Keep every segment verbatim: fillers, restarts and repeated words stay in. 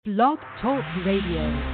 Blog Talk Radio.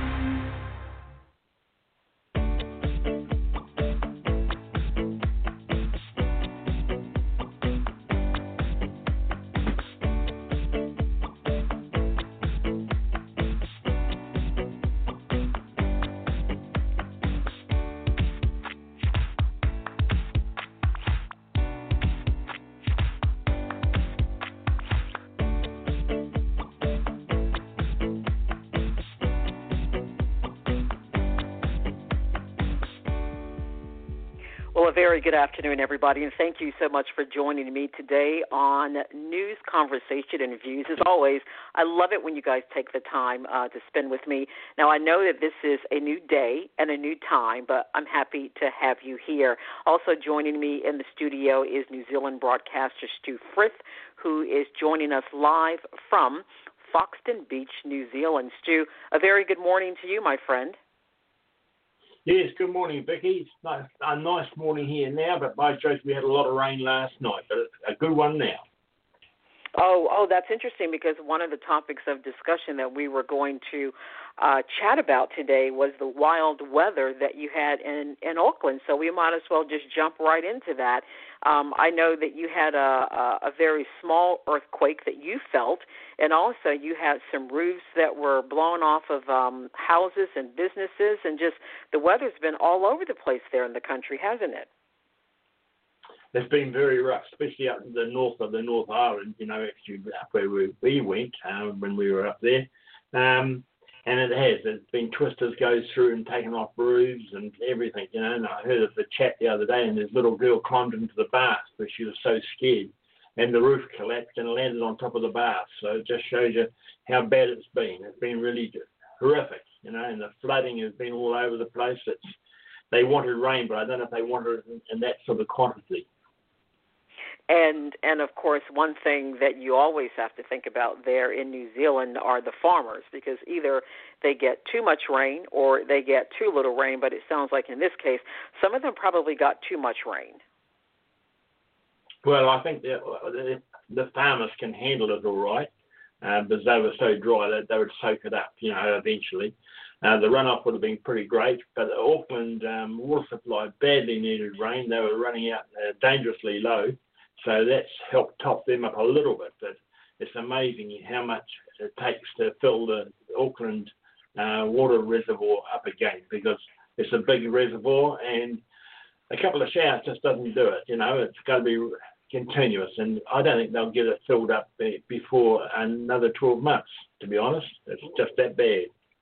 Well, a very good afternoon, everybody, and thank you so much for joining me today on News, Conversation, and Views. As always, I love it when you guys take the time uh, to spend with me. Now, I know that this is a new day and a new time, but I'm happy to have you here. Also joining me in the studio is New Zealand broadcaster Stu Frith, who is joining us live from Foxton Beach, New Zealand. Stu, a very good morning to you, my friend. Yes, good morning, Vicky. It's nice, a nice morning here now, but by Jove, we had a lot of rain last night, but it's a good one now. Oh, oh, that's interesting because one of the topics of discussion that we were going to uh, chat about today was the wild weather that you had in, in Auckland. So we might as well just jump right into that. Um, I know that you had a, a, a very small earthquake that you felt, and also you had some roofs that were blown off of um, houses and businesses, and just the weather's been all over the place there in the country, hasn't it? It's been very rough, especially up in the north of the North Island, you know, actually up where we, we went um, when we were up there. Um, and it has. It's been twisters goes through and taken off roofs and everything, you know. And I heard of the chat the other day, and this little girl climbed into the bath because she was so scared. And the roof collapsed and landed on top of the bath. So it just shows you how bad it's been. It's been really horrific, you know, and the flooding has been all over the place. It's They wanted rain, but I don't know if they wanted it in, in that sort of quantity. And, and of course, one thing that you always have to think about there in New Zealand are the farmers, because either they get too much rain or they get too little rain, but it sounds like in this case, some of them probably got too much rain. Well, I think that the, the farmers can handle it all right, uh, because they were so dry that they would soak it up, you know, eventually. Uh, the runoff would have been pretty great, but the Auckland um, water supply badly needed rain. They were running out uh, dangerously low. So that's helped top them up a little bit, but it's amazing how much it takes to fill the Auckland uh, water reservoir up again, because it's a big reservoir and a couple of showers just doesn't do it. You know, it's got to be continuous, and I don't think they'll get it filled up before another twelve months, to be honest. It's just that bad.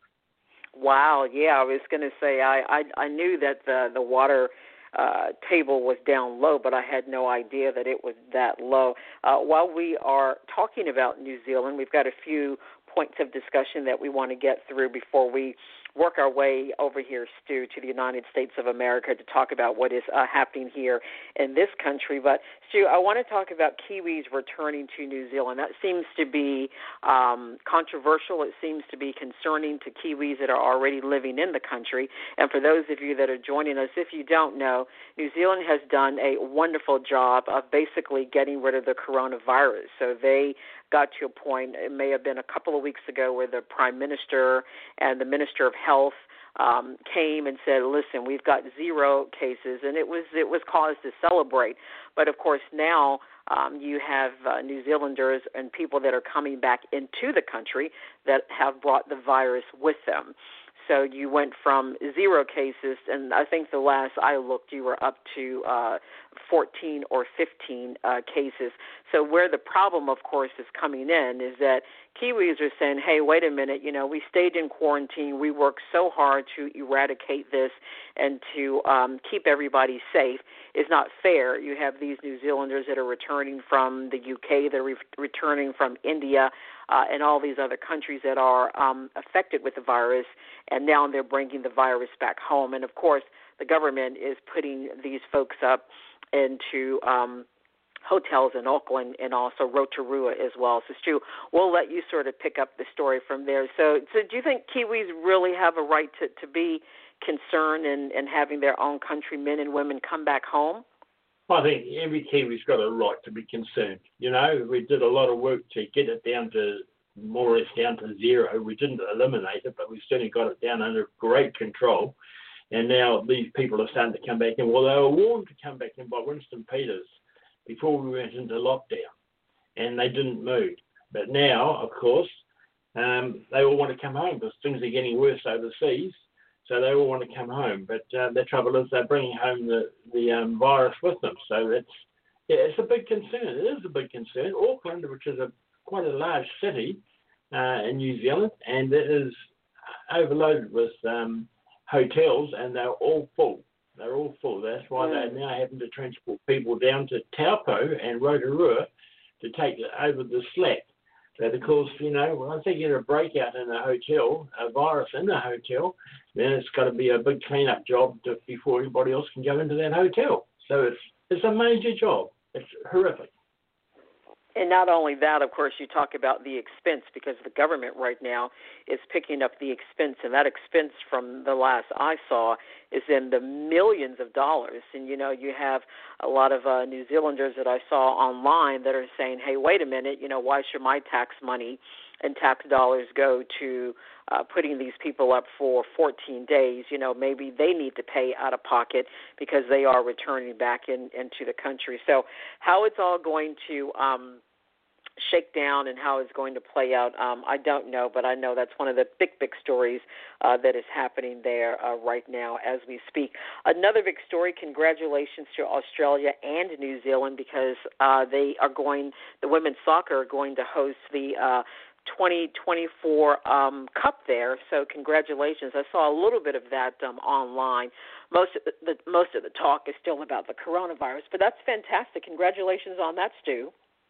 Wow, yeah, I was going to say I, I I knew that the, the water Uh, table was down low, but I had no idea that it was that low. Uh, while we are talking about New Zealand, we've got a few points of discussion that we want to get through before we work our way over here, Stu, to the United States of America to talk about what is uh, happening here in this country. But, Stu, I want to talk about Kiwis returning to New Zealand. That seems to be um, controversial. It seems to be concerning to Kiwis that are already living in the country. And for those of you that are joining us, if you don't know, New Zealand has done a wonderful job of basically getting rid of the coronavirus. So they got to a point, it may have been a couple of weeks ago, where the Prime Minister and the Minister of Health um, came and said, listen, we've got zero cases, and it was it was cause to celebrate. But, of course, now um, you have uh, New Zealanders and people that are coming back into the country that have brought the virus with them. So you went from zero cases, and I think the last I looked, you were up to uh, fourteen or fifteen uh, cases. So where the problem, of course, is coming in is that Kiwis are saying, hey, wait a minute, you know, we stayed in quarantine. We worked so hard to eradicate this and to um, keep everybody safe. It's not fair. You have these New Zealanders that are returning from the U K, they're re- returning from India, uh, and all these other countries that are um, affected with the virus, and now they're bringing the virus back home. And, of course, the government is putting these folks up into um, hotels in Auckland and also Rotorua as well. So, Stu, we'll let you sort of pick up the story from there. So, so do you think Kiwis really have a right to, to be concerned in, in having their own countrymen and women come back home? I think every Kiwi's got a right to be concerned. You know, we did a lot of work to get it down to more or less down to zero. We didn't eliminate it, but we certainly got it down under great control. And now these people are starting to come back in. Well, they were warned to come back in by Winston Peters before we went into lockdown, and they didn't move. But now, of course, um, they all want to come home because things are getting worse overseas, so they all want to come home. But uh, the trouble is they're bringing home the, the um, virus with them. So it's, yeah, it's a big concern. It is a big concern. Auckland, which is a quite a large city uh, in New Zealand, and it is overloaded with um, hotels, and they're all full. They're all full. That's why mm. they're now having to transport people down to Taupo and Rotorua to take over the slack. But of course, you know, once they get a breakout in a hotel, a virus in a hotel, then it's got to be a big clean-up job to, before anybody else can go into that hotel. So it's it's a major job. It's horrific. And not only that, of course, you talk about the expense, because the government right now is picking up the expense, and that expense from the last I saw is in the millions of dollars. And, you know, you have a lot of uh, New Zealanders that I saw online that are saying, hey, wait a minute, you know, why should my tax money and tax dollars go to uh, putting these people up for fourteen days? You know, maybe they need to pay out of pocket because they are returning back in, into the country. So how it's all going to um, shake down and how it's going to play out, um, I don't know, but I know that's one of the big, big stories uh, that is happening there uh, right now as we speak. Another big story, congratulations to Australia and New Zealand, because uh, they are going, the women's soccer are going to host the uh, twenty twenty-four um, Cup there, so congratulations. I saw a little bit of that um, online. Most of the, the, most of the talk is still about the coronavirus, but that's fantastic. Congratulations on that, Stu.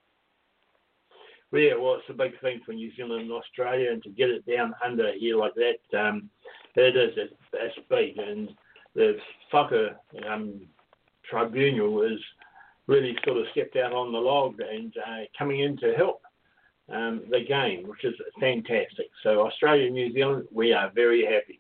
Well, yeah, well, it's a big thing for New Zealand and Australia, and to get it down under here like that, um, it is, it's, it's big. And the soccer um, tribunal is really sort of stepped out on the log and uh, coming in to help um, the game, which is fantastic. So Australia and New Zealand, we are very happy.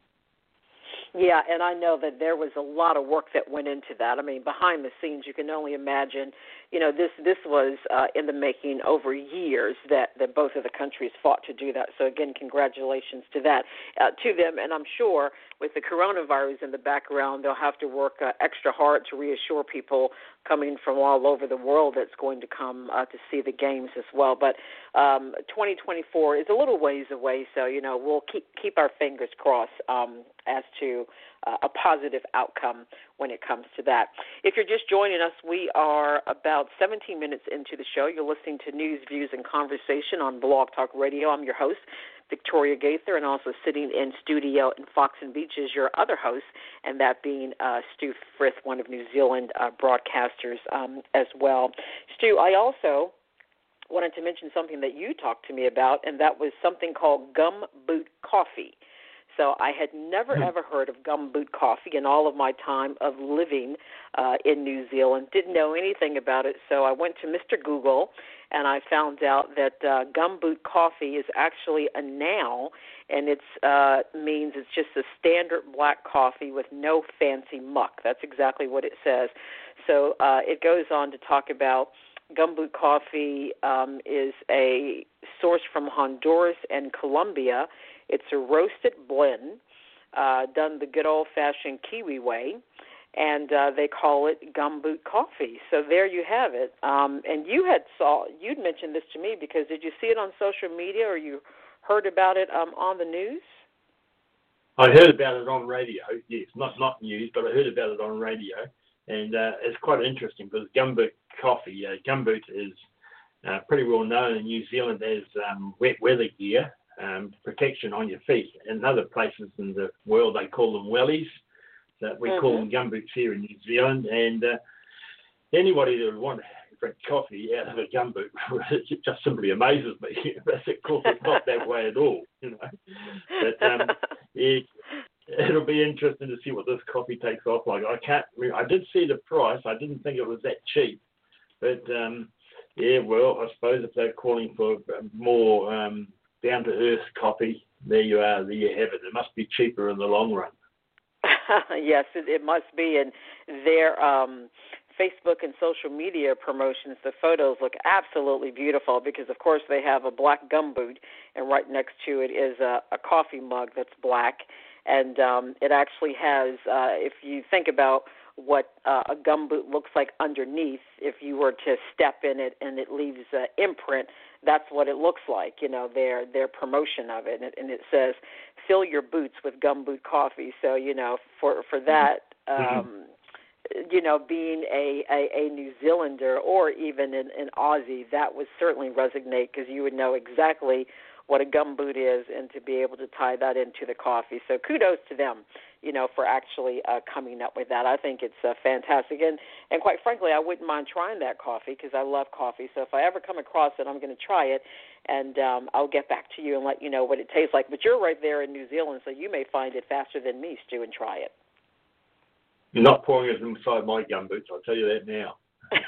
Yeah, and I know that there was a lot of work that went into that. I mean, behind the scenes, you can only imagine, you know, this this was uh, in the making over years that, that both of the countries fought to do that. So, again, congratulations to that, uh, to them. And I'm sure with the coronavirus in the background, they'll have to work uh, extra hard to reassure people coming from all over the world that's going to come uh, to see the games as well. But um, twenty twenty-four is a little ways away, so, you know, we'll keep keep our fingers crossed um, as to uh, a positive outcome when it comes to that. If you're just joining us, we are about seventeen minutes into the show. You're listening to News, Views, and Conversation on Blog Talk Radio. I'm your host, Victoria Gaither, and also sitting in studio in Fox and Beach is your other host, and that being uh, Stu Frith, one of New Zealand uh, broadcasters um, as well. Stu, I also wanted to mention something that you talked to me about, and that was something called gumboot coffee. So I had never, ever heard of gumboot coffee in all of my time of living uh, in New Zealand. Didn't know anything about it, so I went to Mister Google, and I found out that uh, gumboot coffee is actually a noun, and it uh, means it's just a standard black coffee with no fancy muck. That's exactly what it says. So uh, it goes on to talk about gumboot coffee um, is a source from Honduras and Colombia. It's a roasted blend uh, done the good old-fashioned Kiwi way, and uh, they call it gumboot coffee. So there you have it. Um, and you had saw you'd mentioned this to me because did you see it on social media or you heard about it um, on the news? I heard about it on radio. Yes, not not news, but I heard about it on radio, and uh, it's quite interesting because gumboot coffee, uh, gumboot is uh, pretty well known in New Zealand as um, wet weather gear. Um, protection on your feet. In other places in the world, they call them wellies. So we mm-hmm. call them gumboots here in New Zealand. And uh, anybody that would want to drink coffee out of a gumboot, it just simply amazes me. But of course, it's not that way at all, you know. But um, it, it'll be interesting to see what this coffee takes off like. I can't. I did see the price. I didn't think it was that cheap. But um, yeah, well, I suppose if they're calling for more Um, down-to-earth coffee, there you are, there you have it. It must be cheaper in the long run. Yes, it, it must be, and their um, Facebook and social media promotions, the photos look absolutely beautiful because, of course, they have a black gumboot, and right next to it is a, a coffee mug that's black. And um, it actually has, uh, if you think about what uh, a gumboot looks like underneath, if you were to step in it and it leaves an imprint, that's what it looks like, you know, their their promotion of it. And, it. and it says, fill your boots with gumboot coffee. So, you know, for, for that, um, you know, being a, a, a New Zealander or even an, an Aussie, that would certainly resonate because you would know exactly what a gumboot is and to be able to tie that into the coffee. So kudos to them, you know, for actually uh, coming up with that. I think it's uh, fantastic. And, and quite frankly, I wouldn't mind trying that coffee because I love coffee. So if I ever come across it, I'm going to try it, and um, I'll get back to you and let you know what it tastes like. But you're right there in New Zealand, so you may find it faster than me, Stu, and try it. You're not pouring it inside my gumboots, I'll tell you that now.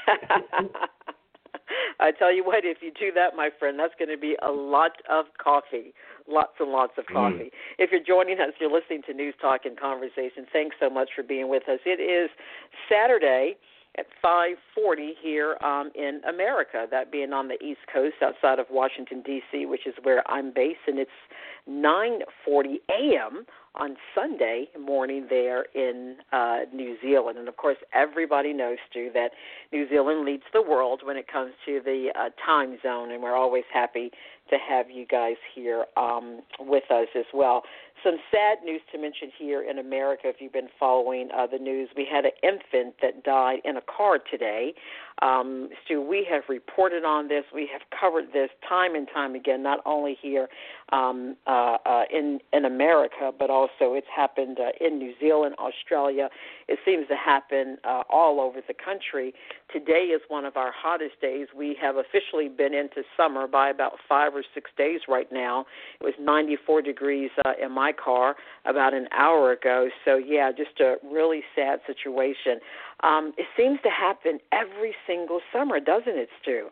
I tell you what, if you do that, my friend, that's going to be a lot of coffee, lots and lots of coffee. Mm. If you're joining us, you're listening to News Talk and Conversation. Thanks so much for being with us. It is Saturday at five forty here um, in America, that being on the East Coast outside of Washington, D C, which is where I'm based, and it's nine forty a.m. on Sunday morning there in uh, New Zealand. And, of course, everybody knows, Stu, that New Zealand leads the world when it comes to the uh, time zone, and we're always happy to have you guys here um, with us as well. Some sad news to mention here in America, if you've been following uh, the news. We had an infant that died in a car today. Um, Stu, we have reported on this. We have covered this time and time again, not only here um, uh, uh, in, in America, but also it's happened uh, in New Zealand, Australia. It seems to happen uh, all over the country. Today is one of our hottest days. We have officially been into summer by about five or six days right now. It was ninety-four degrees uh, in my car about an hour ago. So, yeah, just a really sad situation. Um, it seems to happen every single summer, doesn't it, Stu?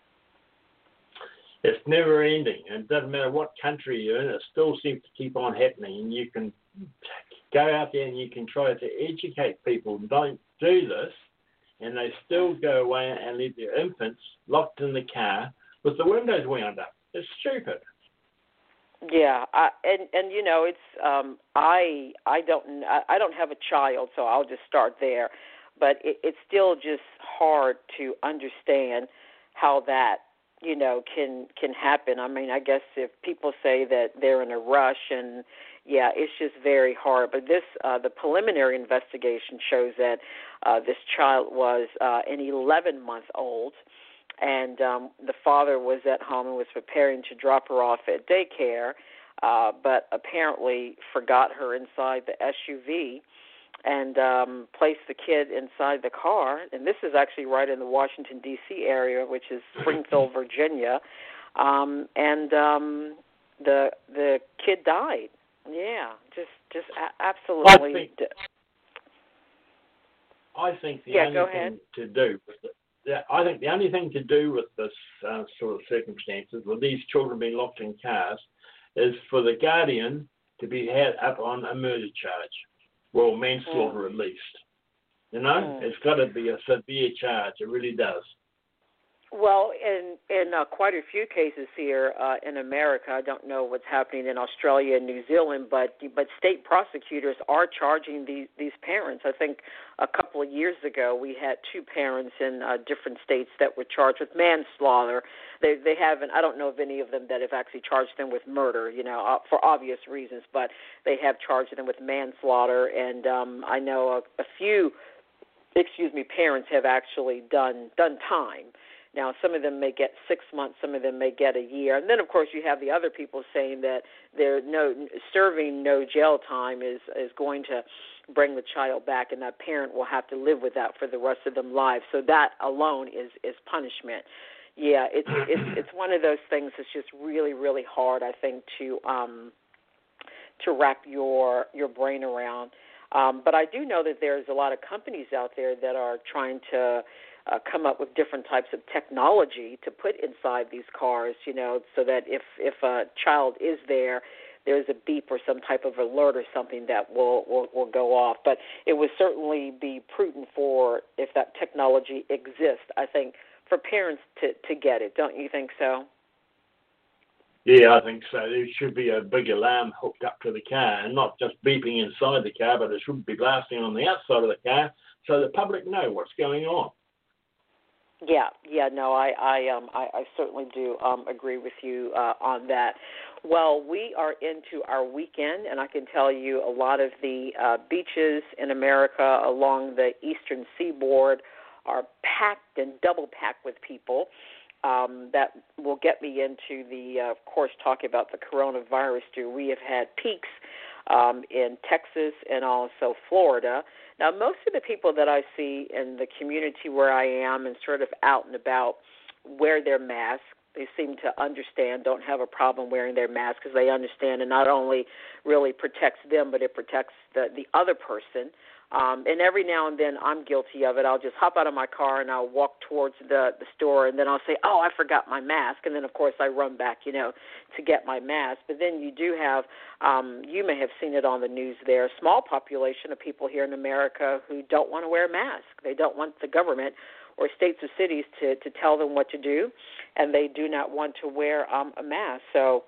It's never ending, and it doesn't matter what country you're in, it still seems to keep on happening. And you can go out there and you can try to educate people, don't do this, and they still go away and leave their infants locked in the car with the windows wound up. It's stupid. Yeah, I, and and you know, it's um, I I don't I, I don't have a child, so I'll just start there. But it, it's still just hard to understand how that, you know, can can happen. I mean, I guess if people say that they're in a rush, and yeah, it's just very hard. But this, uh, the preliminary investigation shows that uh, this child was uh, an eleven-month-old, and um, the father was at home and was preparing to drop her off at daycare, uh, but apparently forgot her inside the S U V and um, placed the kid inside the car. And this is actually right in the Washington, D C area, which is Springfield, Virginia. Um, and um, the the kid died. Yeah, just just a- absolutely. I think, d- I think the yeah, only go thing ahead. to do with it, yeah, I think the only thing to do with this uh, sort of circumstances, with these children being locked in cars, is for the guardian to be had up on a murder charge. Well, manslaughter mm. at least. You know, mm. it's got to be a severe charge. It really does. Well, in in uh, quite a few cases here uh, in America, I don't know what's happening in Australia and New Zealand, but but state prosecutors are charging these these parents. I think a couple of years ago we had two parents in uh, different states that were charged with manslaughter. They they haven't. I don't know of any of them that have actually charged them with murder. You know, uh, for obvious reasons, but they have charged them with manslaughter. And um, I know a, a few, excuse me, parents have actually done done time. Now, some of them may get six months, some of them may get a year. And then, of course, you have the other people saying that they're no serving no jail time is, is going to bring the child back, and that parent will have to live with that for the rest of their lives. So that alone is, is punishment. Yeah, it's it's it's one of those things that's just really, really hard, I think, to um, to wrap your your brain around. Um, but I do know that there's a lot of companies out there that are trying to Uh, come up with different types of technology to put inside these cars, you know, so that if, if a child is there, there's a beep or some type of alert or something that will, will, will go off. But it would certainly be prudent for, if that technology exists, I think, for parents to, to get it. Don't you think so? Yeah, I think so. There should be a big alarm hooked up to the car, and not just beeping inside the car, but it should be blasting on the outside of the car so the public know what's going on. Yeah, yeah, no, I, I, um, I, I certainly do um, agree with you uh, on that. Well, we are into our weekend, and I can tell you a lot of the uh, beaches in America along the eastern seaboard are packed and double packed with people. Um, that will get me into the, uh, of course, talk about the coronavirus too. We have had peaks um, in Texas and also Florida. Now, most of the people that I see in the community where I am and sort of out and about wear their masks. They seem to understand, don't have a problem wearing their mask because they understand it not only really protects them, but it protects the, the other person. Um, and every now and then I'm guilty of it. I'll just hop out of my car and I'll walk towards the, the store, and then I'll say, oh, I forgot my mask. And then, of course, I run back, you know, to get my mask. But then you do have, um, you may have seen it on the news there, a small population of people here in America who don't want to wear a mask. They don't want the government or states or cities to, to tell them what to do, and they do not want to wear um, a mask. So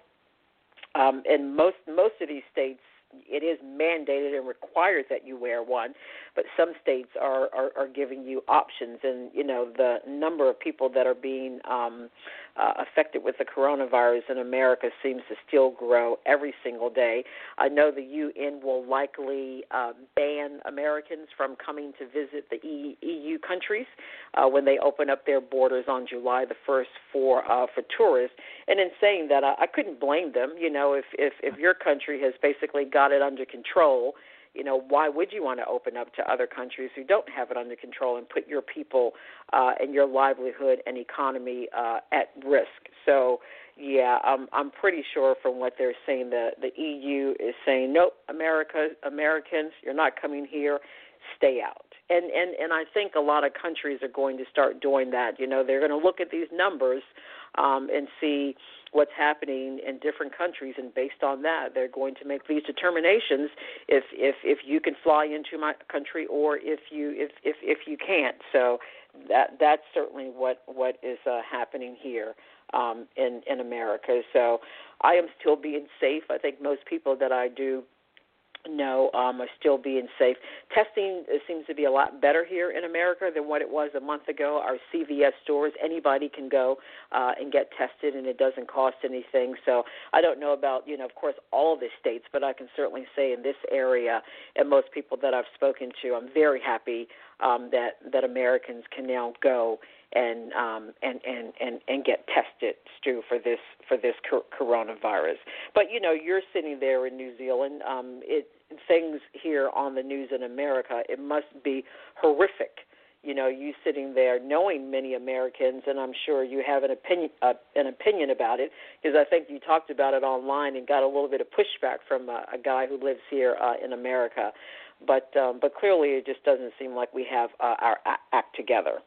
um, in most most of these states, it is mandated and requires that you wear one, but some states are, are, are giving you options. And, you know, the number of people that are being um, uh, affected with the coronavirus in America seems to still grow every single day. I know the U N will likely uh, ban Americans from coming to visit the E U countries uh, when they open up their borders on July the first for uh, for tourists. And in saying that, I, I couldn't blame them. You know, if, if, if your country has basically got it under control, you know, why would you want to open up to other countries who don't have it under control and put your people uh, and your livelihood and economy uh, at risk? So, yeah, I'm I'm pretty sure from what they're saying, the the E U is saying, nope, America, Americans, you're not coming here, stay out. And and and I think a lot of countries are going to start doing that. You know, they're going to look at these numbers um, and see what's happening in different countries, and based on that, they're going to make these determinations if if, if you can fly into my country or if you if, if, if you can't. So that that's certainly what what is uh, happening here um, in in America. So I am still being safe. I think most people that I do know um, are still being safe. Testing seems to be a lot better here in America than what it was a month ago. Our C V S stores, anybody can go uh, and get tested, and it doesn't cost anything. So I don't know about, you know, of course, all of the states, but I can certainly say in this area and most people that I've spoken to, I'm very happy um, that, that Americans can now go and um, and, and, and, and get tested, Stu, for this for this coronavirus. But, you know, you're sitting there in New Zealand. Um, it things here on the news in America, it must be horrific. You know, you sitting there knowing many Americans, and I'm sure you have an opinion uh, an opinion about it, because I think you talked about it online and got a little bit of pushback from a, a guy who lives here uh, in America. But um, but clearly it just doesn't seem like we have uh, our act together.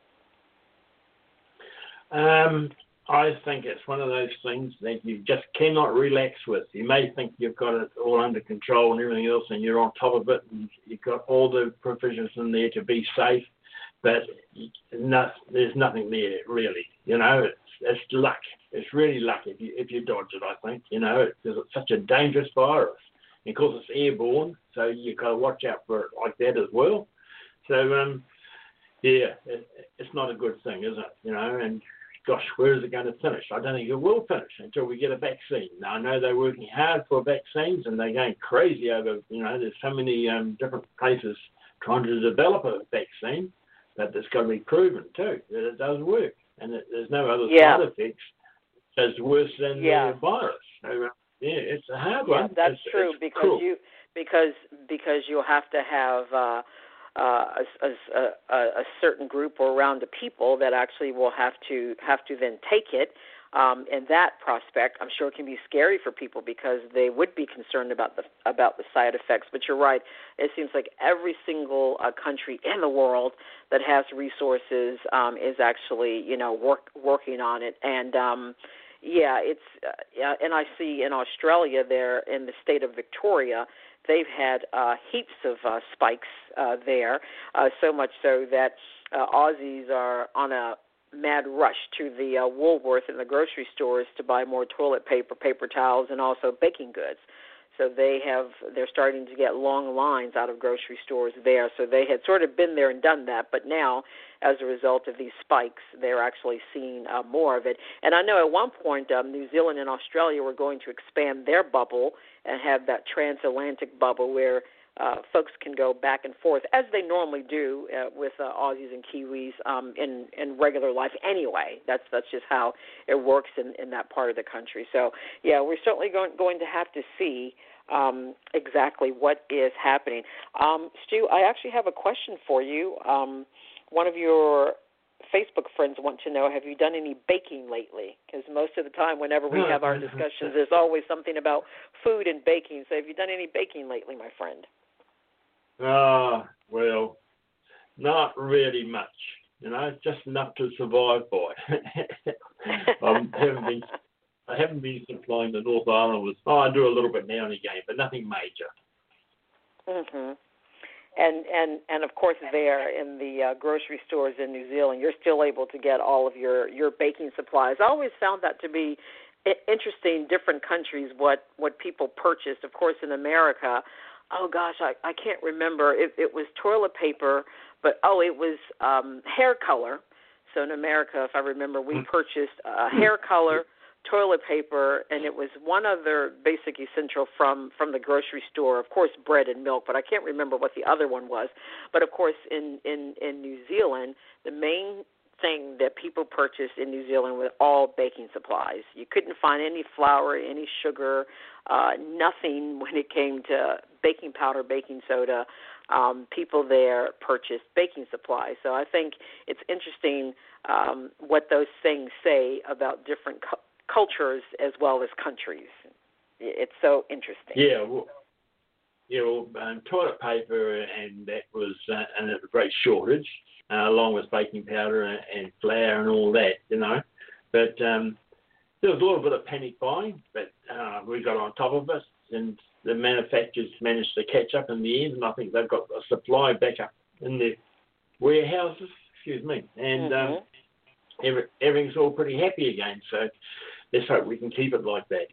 Um, I think it's one of those things that you just cannot relax with. You may think you've got it all under control and everything else, and you're on top of it, and you've got all the provisions in there to be safe, but no, there's nothing there really. You know, it's, it's luck. It's really luck if you if you dodge it. I think, you know, because it's such a dangerous virus. And of course, it's airborne, so you've got to watch out for it like that as well. So, um, yeah, it, it's not a good thing, is it? You know, and gosh, where is it going to finish? I don't think it will finish until we get a vaccine. Now, I know they're working hard for vaccines, and they're going crazy over, you know, there's so many um, different places trying to develop a vaccine, but it's got to be proven, too, that it does work, and that there's no other yeah. side effects that's worse than yeah. the virus. So, uh, yeah, it's a hard yeah, one. That's it's, true it's because cool. you because because you'll have to have uh, uh, a, a, a certain group or round of people that actually will have to have to then take it. Um, and that prospect, I'm sure, can be scary for people because they would be concerned about the about the side effects. But you're right; it seems like every single uh, country in the world that has resources um, is actually, you know, work, working on it. And um, yeah, it's uh, yeah, and I see in Australia there in the state of Victoria, they've had uh, heaps of uh, spikes uh, there, uh, so much so that uh, Aussies are on a mad rush to the uh, Woolworth and the grocery stores to buy more toilet paper, paper towels, and also baking goods. So they have, they're starting to get long lines out of grocery stores there. So they had sort of been there and done that, but now, as a result of these spikes, they're actually seeing uh, more of it. And I know at one point um, New Zealand and Australia were going to expand their bubble and have that transatlantic bubble where uh, folks can go back and forth, as they normally do uh, with uh, Aussies and Kiwis um, in, in regular life anyway. That's that's just how it works in, in that part of the country. So, yeah, we're certainly going, going to have to see um, exactly what is happening. Um, Stu, I actually have a question for you. Um, one of your Facebook friends want to know, have you done any baking lately? Because most of the time whenever we have our discussions, there's always something about food and baking. So have you done any baking lately, my friend? Ah, uh, well, not really much. You know, just enough to survive by. I haven't been, I haven't been supplying the North Island with. Oh, I do a little bit now and again, but nothing major. Mhm. And and and of course, there in the uh, grocery stores in New Zealand, you're still able to get all of your, your baking supplies. I always found that to be interesting. Different countries, what what people purchased. Of course, in America. Oh, gosh, I, I can't remember. It, it was toilet paper, but, oh, it was um, hair color. So in America, if I remember, we purchased uh, hair color, toilet paper, and it was one other basic essential from, from the grocery store. Of course, bread and milk, but I can't remember what the other one was. But, of course, in, in, in New Zealand, the main thing that people purchased in New Zealand was all baking supplies. You couldn't find any flour, any sugar, uh, nothing when it came to baking powder, baking soda. Um, people there purchased baking supplies. So I think it's interesting um, what those things say about different cu- cultures as well as countries. It's so interesting. Yeah, well, yeah, well, um, toilet paper and that was uh, and a great shortage. Uh, along with baking powder and, and flour and all that, you know. But um, there was a little bit of panic buying, but uh, we got on top of it, and the manufacturers managed to catch up in the end, and I think they've got a supply back up in their warehouses, excuse me, and mm-hmm. um, every, everything's all pretty happy again, so let's hope we can keep it like that.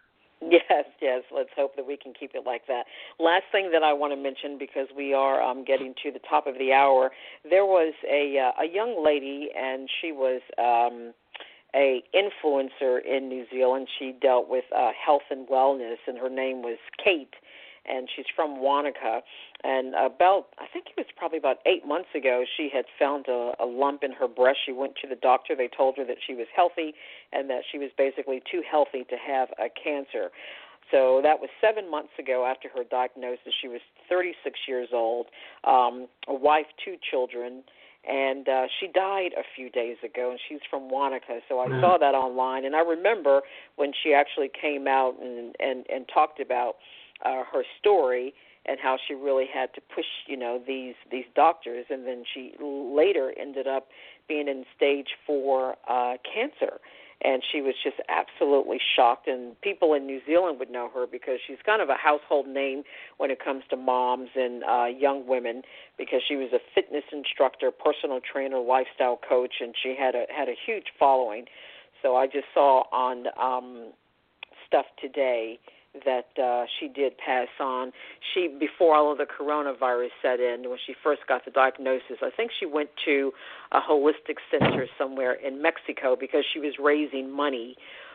Yes, yes. Let's hope that we can keep it like that. Last thing that I want to mention, because we are um, getting to the top of the hour, there was a uh, a young lady, and she was um, a influencer in New Zealand. She dealt with uh, health and wellness, and her name was Kate, and she's from Wanaka. And about, I think it was probably about eight months ago, she had found a, a lump in her breast. She went to the doctor. They told her that she was healthy and that she was basically too healthy to have a cancer. So that was seven months ago after her diagnosis. She was thirty-six years old, um, a wife, two children, and uh, she died a few days ago, and she's from Wanaka. So I mm. saw that online, and I remember when she actually came out and, and, and talked about uh, her story and how she really had to push, you know, these these doctors, and then she later ended up being in stage four uh, cancer, and she was just absolutely shocked. And people in New Zealand would know her because she's kind of a household name when it comes to moms and uh, young women, because she was a fitness instructor, personal trainer, lifestyle coach, and she had a had a huge following. So I just saw on um, stuff today that uh, she did pass on. She, before all of the coronavirus set in, when she first got the diagnosis, I think she went to a holistic center somewhere in Mexico because she was raising money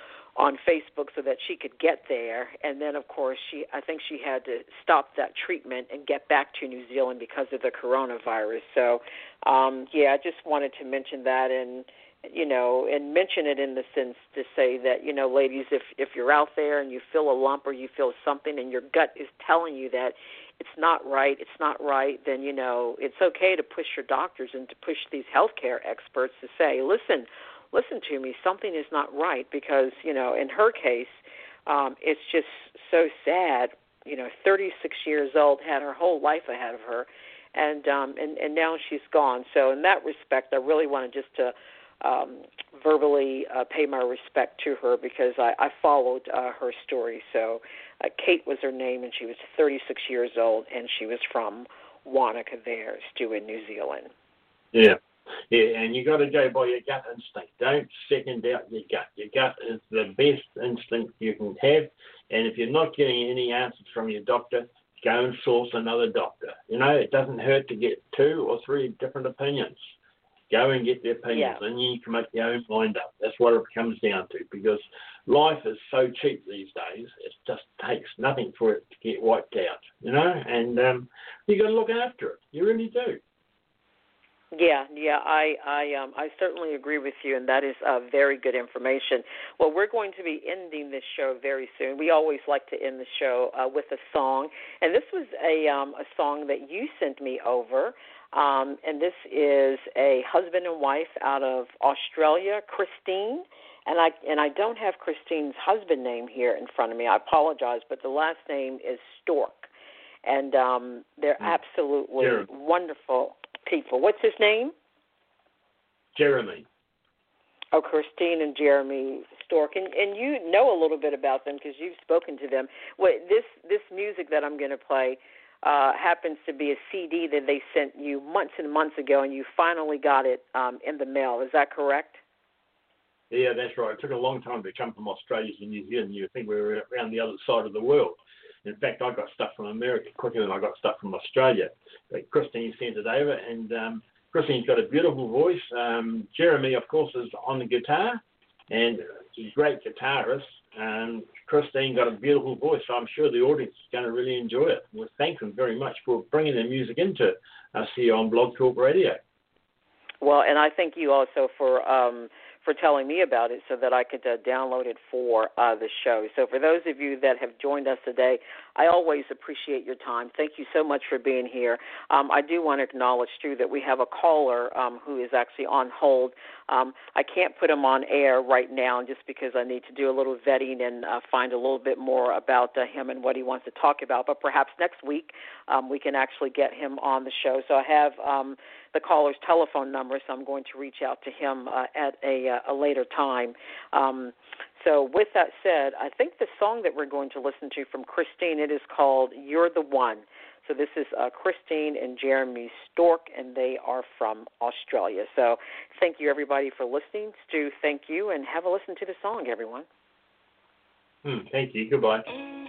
on Facebook so that she could get there. And then, of course, she I think she had to stop that treatment and get back to New Zealand because of the coronavirus. So, um, yeah, I just wanted to mention that and you know, and mention it in the sense to say that, you know, ladies, if, if you're out there and you feel a lump or you feel something and your gut is telling you that it's not right, it's not right, then, you know, it's okay to push your doctors and to push these healthcare experts to say, listen, listen to me, something is not right, because, you know, in her case, um, it's just so sad, you know, thirty-six years old, had her whole life ahead of her, and um, and, and now she's gone. So in that respect, I really wanted just to um, verbally uh, pay my respect to her because I, I followed uh, her story. So uh, Kate was her name, and she was thirty-six years old, and she was from Wanaka there, Stu, in New Zealand. Yeah. Yeah, and you got to go by your gut instinct. Don't second out your gut. Your gut is the best instinct you can have, and if you're not getting any answers from your doctor, go and source another doctor. You know, it doesn't hurt to get two or three different opinions. Go and get their opinions, Yeah. and you can make your own mind up. That's what it comes down to, because life is so cheap these days. It just takes nothing for it to get wiped out, you know, and um, you got to look after it. You really do. Yeah, yeah, I I um I certainly agree with you, and that is uh, very good information. Well, we're going to be ending this show very soon. We always like to end the show uh, with a song, and this was a um a song that you sent me over, um, and this is a husband and wife out of Australia, Christine, and I and I don't have Christine's husband name here in front of me. I apologize, but the last name is Stork, and um, they're absolutely Jeremy. wonderful people. What's his name? Jeremy. Oh, Christine and Jeremy Stork. And, and you know a little bit about them because you've spoken to them. Well, this, this music that I'm going to play uh, happens to be a C D that they sent you months and months ago, and you finally got it um, in the mail. Is that correct? Yeah, that's right. It took a long time to come from Australia to New Zealand. You think we were around the other side of the world. In fact, I got stuff from America quicker than I got stuff from Australia. But Christine sent it over, and um, Christine's got a beautiful voice. Um, Jeremy, of course, is on the guitar, and he's a great guitarist. Um, Christine got a beautiful voice, so I'm sure the audience is going to really enjoy it. We thank them very much for bringing their music into us here on Blog Talk Radio. Well, and I thank you also for um, for telling me about it so that I could uh, download it for uh, the show. So for those of you that have joined us today, I always appreciate your time. Thank you so much for being here. Um, I do want to acknowledge, too, that we have a caller um, who is actually on hold. Um, I can't put him on air right now just because I need to do a little vetting and uh, find a little bit more about uh, him and what he wants to talk about. But perhaps next week um, we can actually get him on the show. So I have um, the caller's telephone number, so I'm going to reach out to him uh, at a, uh, a later time. Um, so with that said, I think the song that we're going to listen to from Christine, it is called You're the One. So this is uh, Christine and Jeremy Stork, and they are from Australia. So thank you, everybody, for listening. Stu, thank you, and have a listen to the song, everyone. Hmm, thank you. Goodbye.